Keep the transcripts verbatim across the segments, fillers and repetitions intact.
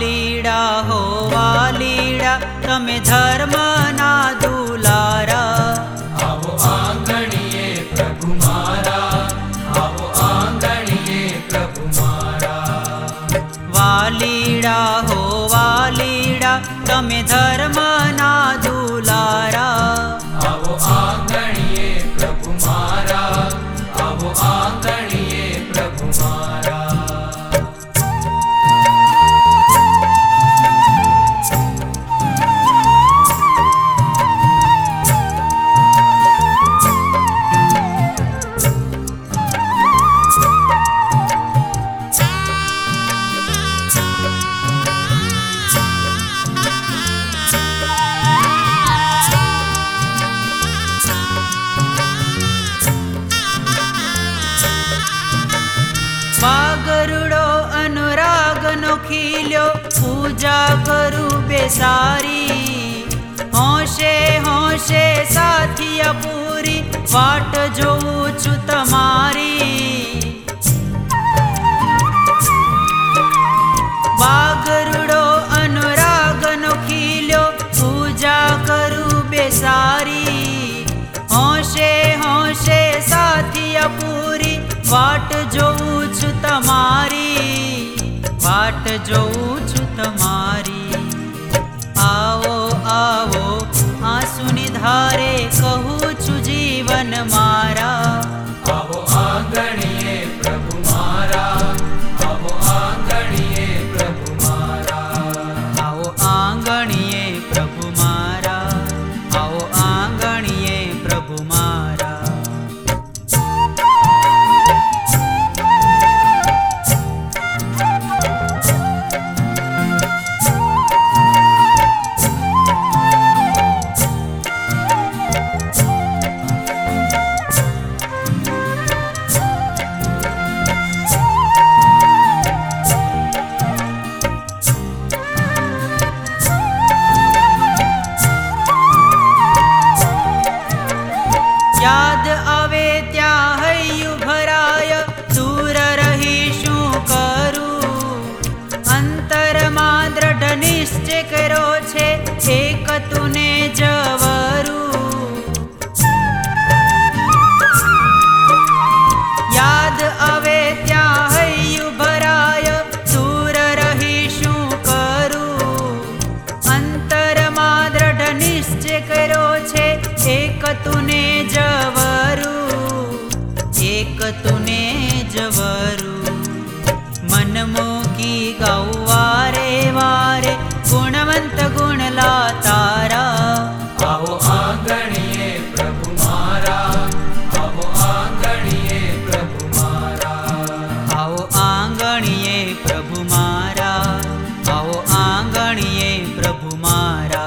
વાલીડા હો વાલીડા તમે ધર્મના દુલારા. આવો આંગણીએ પ્રભુ મારા, આવો આંગણીએ પ્રભુ મારા. વાલીડા હો વાલીડા તમે ધર્મના દુલારા. આવો આંગણીએ પ્રભુ મારા, આવો આંગણીએ પ્રભુ મારા. વાગરુડો અનુરાગનો ખીલ્યો પૂજા કરું બેસારી. હોશે હોશે સાથિયા પૂરી વાટ જોઉં છું તમારી. વાગરુડો અનુરાગનો ખીલ્યો પૂજા કરું બેસારી. હોશે હોશે સાથિયા પૂરી વાટ જોઉં છું તમારી, વાટ જોઉં છું તમારી. આવો આવો આંસુની ધારે કહું છું જીવન મારા. આવો આંગણીએ પ્રભુ મારા, આવો આંગણીએ પ્રભુ મારા. આવો આંગણીએ પ્રભુ મારા, આવો આંગણીએ પ્રભુ મારા. યાદ આવે ત્યાં હૈયું ભરાય, દૂર રહી શું કરું. અંતરમાં દ્રઢ નિશ્ચય કર્યો છે એક તુને જવરું. યાદ આવે ત્યાં હૈયું ભરાય, દૂર રહી શું કરું. અંતરમાં દ્રઢ નિશ્ચય કર્યો છે એક તુને જવરું, એક તુને જવરું. મન મૂકી ગાઉં વારે વારે ગુણવંત ગુણલા તારા. આવો આંગણીએ પ્રભુ મારા, આવો આંગણીએ પ્રભુ મારા. આવો આંગણીએ પ્રભુ મારા, આવો આંગણીએ પ્રભુ મારા.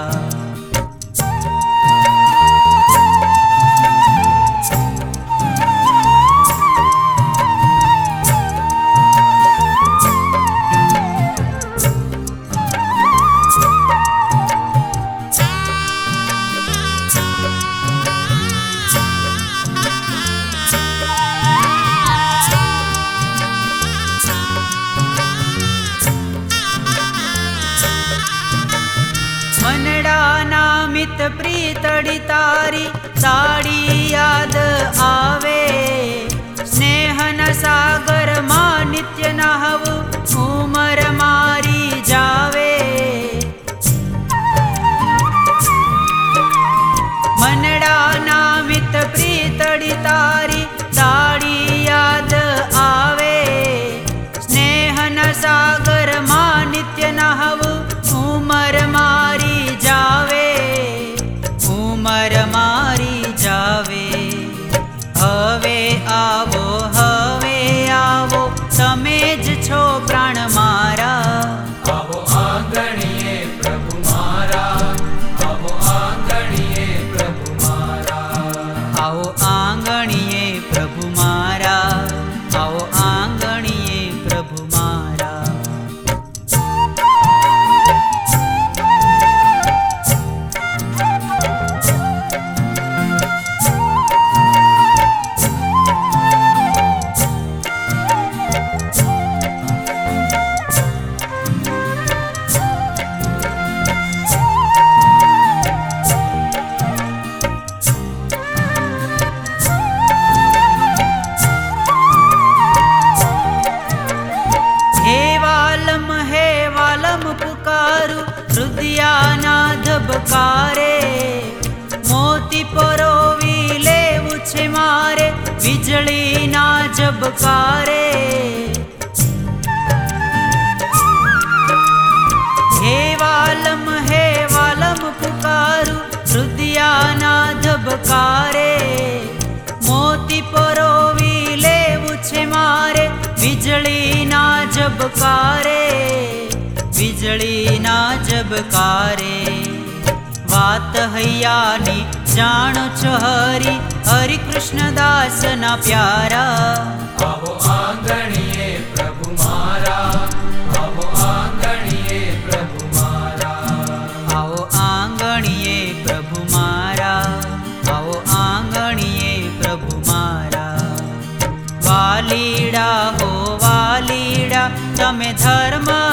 મનડાના મિત પ્રીતડી તારી તાળી યાદ આવે. સ્નેહના સાગરમાં નિત્ય નહાવું ઉમર મારી જાવે. મનડાના મિત પ્રીતડી તારી તાળી યાદ આવે. સ્નેહના સાગરમાં નિત્ય નહાવું ઉમર મારી જાવે, ઉમર મારી જાવે. હવે આવો હવે આવો તમે જ છો પ્રાણ મારા. આવો આંગણીએ પ્રભુ મારા, આવો આંગણીએ પ્રભુ મારા. આવો આંગણીએ પ્રભુ મારા, આવો આંગણીએ પ્રભુ મારા. વીજળીના ઝબકારે. હે વાલમ હે વાલમ પુકારું રુદિયાના ધબકારે. મોતી પરોવી લેવું છે મારે વીજળીના ઝબકારે. વીજળીના ઝબકારે. વાત હૈયાની જાણો છો હરી હરિ કૃષ્ણદાસના પ્યારા. આવો આંગણીએ પ્રભુ મારા, આવો આંગણીએ પ્રભુ મારા. આવો આંગણીએ પ્રભુ મારા, આવો આંગણીએ પ્રભુ મારા. વાલીડા હો વાલીડા તમે ધર્મ